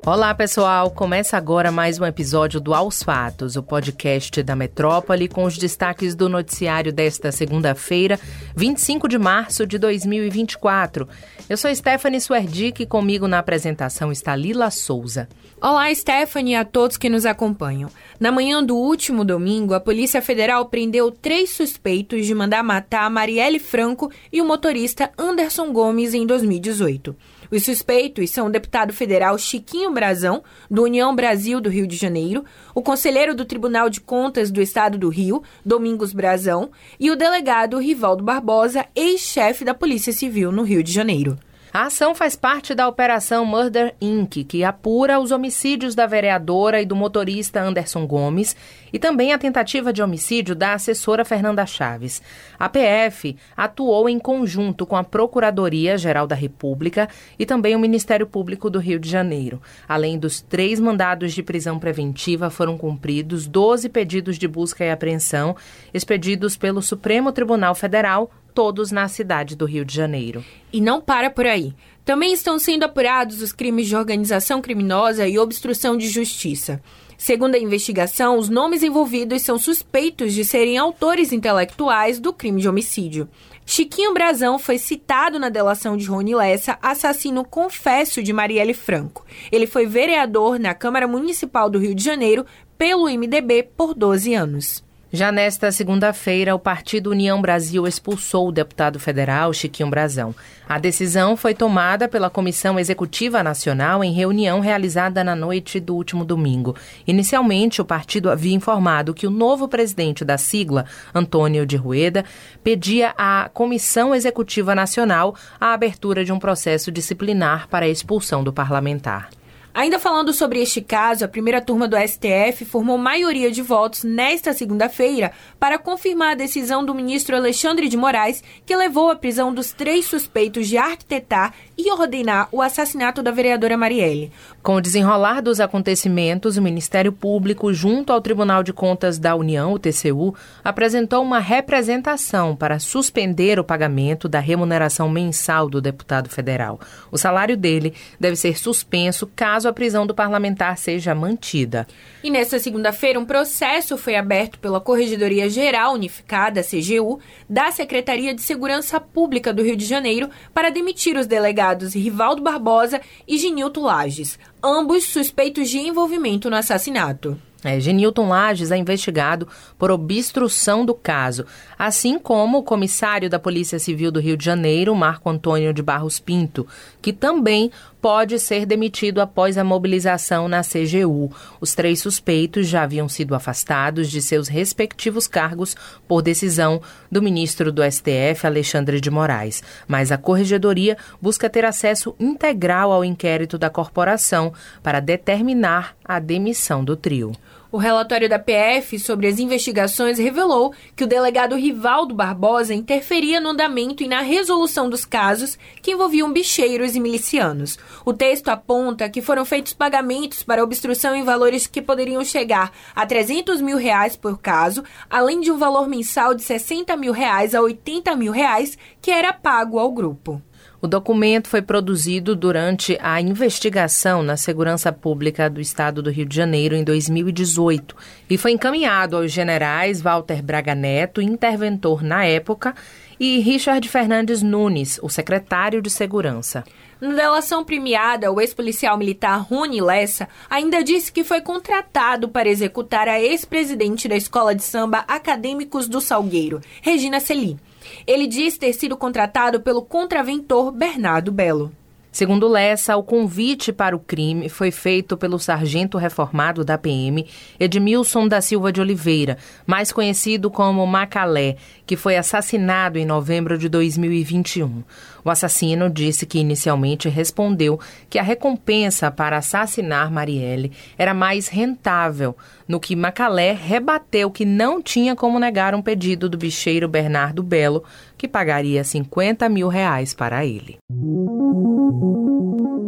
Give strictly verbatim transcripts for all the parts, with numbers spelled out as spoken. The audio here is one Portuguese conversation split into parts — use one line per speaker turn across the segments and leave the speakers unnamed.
Olá, pessoal! Começa agora mais um episódio do Aos Fatos, o podcast da Metrópole, com os destaques do noticiário desta segunda-feira, vinte e cinco de março de dois mil e vinte e quatro. Eu sou Stephanie Suerdick e comigo na apresentação está Lila Souza.
Olá, Stephanie, e a todos que nos acompanham. Na manhã do último domingo, a Polícia Federal prendeu três suspeitos de mandar matar Marielle Franco e o motorista Anderson Gomes em dois mil e dezoito. Os suspeitos são o deputado federal Chiquinho Brazão, do União Brasil do Rio de Janeiro, o conselheiro do Tribunal de Contas do Estado do Rio, Domingos Brazão, e o delegado Rivaldo Barbosa, ex-chefe da Polícia Civil no Rio de Janeiro.
A ação faz parte da Operação Murder Incorporated, que apura os homicídios da vereadora e do motorista Anderson Gomes e também a tentativa de homicídio da assessora Fernanda Chaves. A P F atuou em conjunto com a Procuradoria-Geral da República e também o Ministério Público do Rio de Janeiro. Além dos três mandados de prisão preventiva, foram cumpridos doze pedidos de busca e apreensão expedidos pelo Supremo Tribunal Federal, todos na cidade do Rio de Janeiro.
E não para por aí. Também estão sendo apurados os crimes de organização criminosa e obstrução de justiça. Segundo a investigação, os nomes envolvidos são suspeitos de serem autores intelectuais do crime de homicídio. Chiquinho Brazão foi citado na delação de Rony Lessa, assassino confesso de Marielle Franco. Ele foi vereador na Câmara Municipal do Rio de Janeiro pelo M D B por doze anos.
Já nesta segunda-feira, o Partido União Brasil expulsou o deputado federal Chiquinho Brazão. A decisão foi tomada pela Comissão Executiva Nacional em reunião realizada na noite do último domingo. Inicialmente, o partido havia informado que o novo presidente da sigla, Antônio de Rueda, pedia à Comissão Executiva Nacional a abertura de um processo disciplinar para a expulsão do parlamentar.
Ainda falando sobre este caso, a primeira turma do S T F formou maioria de votos nesta segunda-feira para confirmar a decisão do ministro Alexandre de Moraes, que levou à prisão dos três suspeitos de arquitetar e ordenar o assassinato da vereadora Marielle.
Com o desenrolar dos acontecimentos, o Ministério Público, junto ao Tribunal de Contas da União, o T C U, apresentou uma representação para suspender o pagamento da remuneração mensal do deputado federal. O salário dele deve ser suspenso caso a prisão do parlamentar seja mantida.
E nesta segunda-feira, um processo foi aberto pela Corregedoria Geral Unificada, C G U, da Secretaria de Segurança Pública do Rio de Janeiro para demitir os delegados Rivaldo Barbosa e Genilton Lages, ambos suspeitos de envolvimento no assassinato.
É, Genilton Lages é investigado por obstrução do caso, assim como o comissário da Polícia Civil do Rio de Janeiro, Marco Antônio de Barros Pinto, que também pode ser demitido após a mobilização na C G U. Os três suspeitos já haviam sido afastados de seus respectivos cargos por decisão do ministro do S T F, Alexandre de Moraes. Mas a Corregedoria busca ter acesso integral ao inquérito da corporação para determinar a demissão do trio.
O relatório da P F sobre as investigações revelou que o delegado Rivaldo Barbosa interferia no andamento e na resolução dos casos que envolviam bicheiros e milicianos. O texto aponta que foram feitos pagamentos para obstrução em valores que poderiam chegar a trezentos mil reais por caso, além de um valor mensal de sessenta mil reais a oitenta mil reais que era pago ao grupo.
O documento foi produzido durante a investigação na Segurança Pública do Estado do Rio de Janeiro em dois mil e dezoito e foi encaminhado aos generais Walter Braga Neto, interventor na época, e Richard Fernandes Nunes, o secretário de Segurança.
Na delação premiada, o ex-policial militar Rony Lessa ainda disse que foi contratado para executar a ex-presidente da Escola de Samba Acadêmicos do Salgueiro, Regina Celi. Ele diz ter sido contratado pelo contraventor Bernardo Belo.
Segundo Lessa, o convite para o crime foi feito pelo sargento reformado da P M, Edmilson da Silva de Oliveira, mais conhecido como Macalé, que foi assassinado em novembro de dois mil e vinte e um. O assassino disse que inicialmente respondeu que a recompensa para assassinar Marielle era mais rentável, no que Macalé rebateu que não tinha como negar um pedido do bicheiro Bernardo Belo, que pagaria cinquenta mil reais para ele.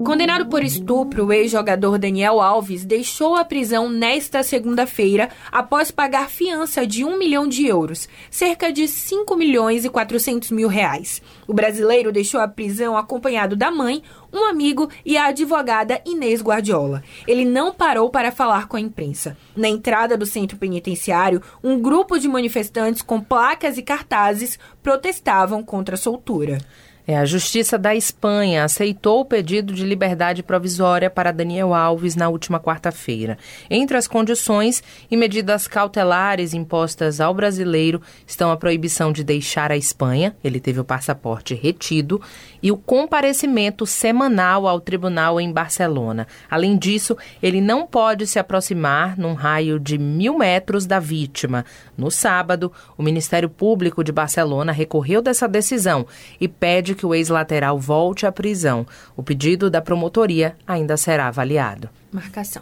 Condenado por estupro, o ex-jogador Daniel Alves deixou a prisão nesta segunda-feira após pagar fiança de um milhão de euros, cerca de cinco milhões e quatrocentos mil reais. O brasileiro deixou a prisão acompanhado da mãe, um amigo e a advogada Inês Guardiola. Ele não parou para falar com a imprensa. Na entrada do centro penitenciário, um grupo de manifestantes com placas e cartazes protestavam contra a soltura.
É, a Justiça da Espanha aceitou o pedido de liberdade provisória para Daniel Alves na última quarta-feira. Entre as condições e medidas cautelares impostas ao brasileiro estão a proibição de deixar a Espanha, ele teve o passaporte retido, e o comparecimento semanal ao tribunal em Barcelona. Além disso, ele não pode se aproximar num raio de mil metros da vítima. No sábado, o Ministério Público de Barcelona recorreu dessa decisão e pede que o ex-lateral volte à prisão. O pedido da promotoria ainda será avaliado.
Marcação.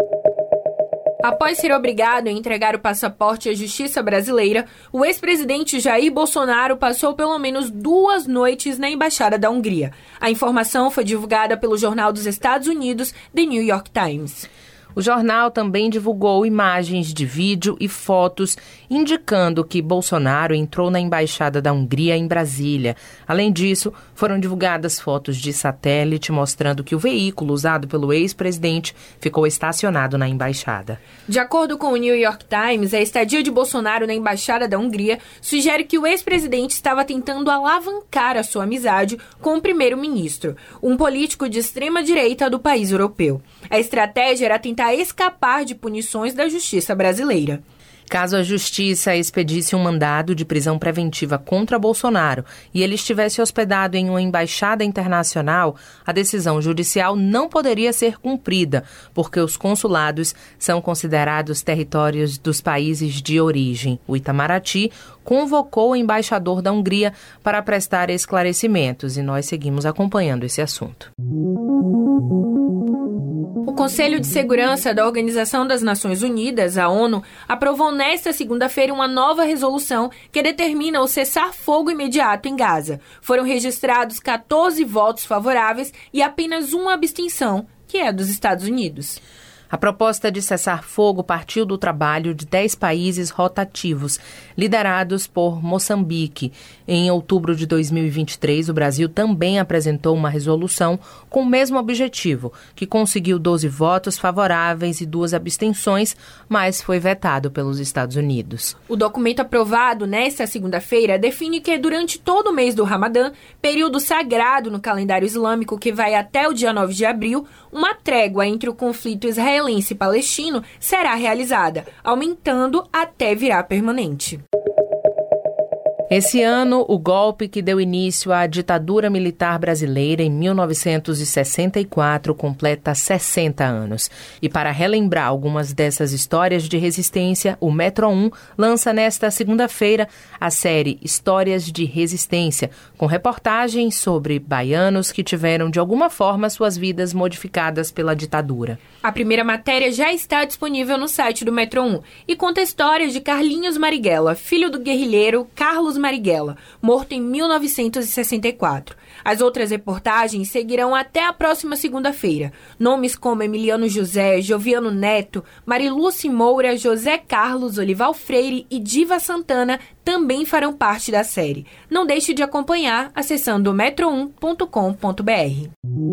Após ser obrigado a entregar o passaporte à justiça brasileira, o ex-presidente Jair Bolsonaro passou pelo menos duas noites na Embaixada da Hungria. A informação foi divulgada pelo jornal dos Estados Unidos, The New York Times.
O jornal também divulgou imagens de vídeo e fotos indicando que Bolsonaro entrou na Embaixada da Hungria em Brasília. Além disso, foram divulgadas fotos de satélite mostrando que o veículo usado pelo ex-presidente ficou estacionado na embaixada.
De acordo com o New York Times, a estadia de Bolsonaro na Embaixada da Hungria sugere que o ex-presidente estava tentando alavancar a sua amizade com o primeiro-ministro, um político de extrema-direita do país europeu. A estratégia era tentar escapar de punições da justiça brasileira.
Caso a justiça expedisse um mandado de prisão preventiva contra Bolsonaro e ele estivesse hospedado em uma embaixada internacional, a decisão judicial não poderia ser cumprida, porque os consulados são considerados territórios dos países de origem. O Itamaraty convocou o embaixador da Hungria para prestar esclarecimentos e nós seguimos acompanhando esse assunto.
O Conselho de Segurança da Organização das Nações Unidas, a ONU, aprovou nesta segunda-feira uma nova resolução que determina o cessar-fogo imediato em Gaza. Foram registrados quatorze votos favoráveis e apenas uma abstenção, que é dos Estados Unidos.
A proposta de cessar-fogo partiu do trabalho de dez países rotativos, liderados por Moçambique. Em outubro de dois mil e vinte e três, o Brasil também apresentou uma resolução com o mesmo objetivo, que conseguiu doze votos favoráveis e duas abstenções, mas foi vetado pelos Estados Unidos.
O documento aprovado nesta segunda-feira define que durante todo o mês do Ramadã, período sagrado no calendário islâmico que vai até o dia nove de abril, uma trégua entre o conflito israelense e palestino será realizada, aumentando até virar permanente.
Esse ano, o golpe que deu início à ditadura militar brasileira em mil novecentos e sessenta e quatro completa sessenta anos. E para relembrar algumas dessas histórias de resistência, o Metro um lança nesta segunda-feira a série Histórias de Resistência, com reportagens sobre baianos que tiveram de alguma forma suas vidas modificadas pela ditadura.
A primeira matéria já está disponível no site do Metro um e conta a história de Carlinhos Marighella, filho do guerrilheiro Carlos Marighella, morto em mil novecentos e sessenta e quatro. As outras reportagens seguirão até a próxima segunda-feira. Nomes como Emiliano José, Joviano Neto, Mariluce Moura, José Carlos, Olival Freire e Diva Santana também farão parte da série. Não deixe de acompanhar acessando metro um ponto com ponto b r.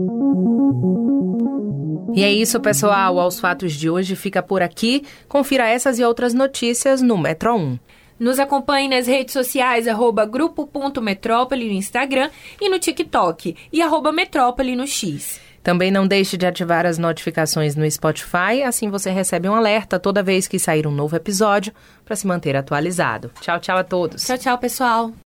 E é isso, pessoal. Aos Fatos de hoje fica por aqui. Confira essas e outras notícias no Metro um.
Nos acompanhe nas redes sociais, arroba grupo.metrópole no Instagram e no TikTok, e arroba metrópole no X.
Também não deixe de ativar as notificações no Spotify, assim você recebe um alerta toda vez que sair um novo episódio para se manter atualizado. Tchau, tchau a todos.
Tchau, tchau, pessoal.